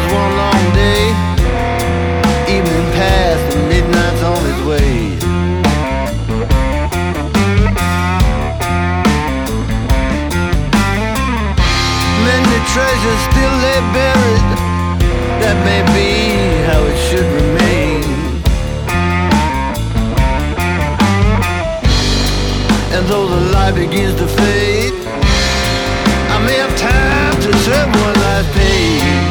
one long day. Evening past and midnight's on its way. Many treasures still lay buried. That may be how it should remain. And though the light begins to fade, I may have time to serve one last page.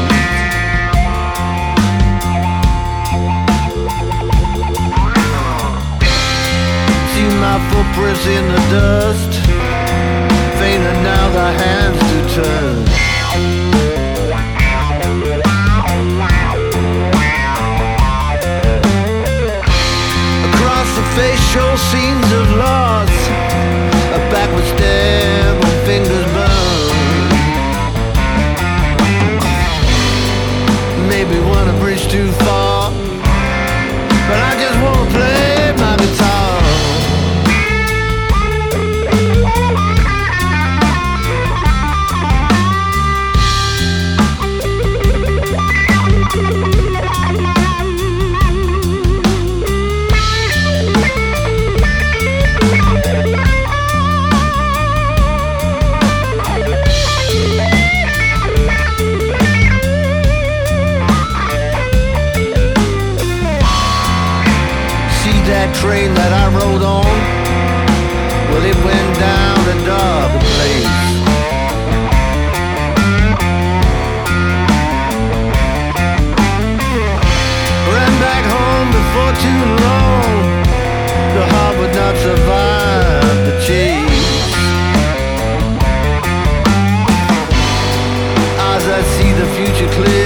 See my footprints in the dust, fainter now the hands to turn. Across the face show scenes of loss, a backward stare when fingers burn. Maybe wanna bridge too far, but I just wanna play my guitar. That train that I rode on, well, it went down a dark place. Ran back home before too long. The heart would not survive the chase. As I see the future clear,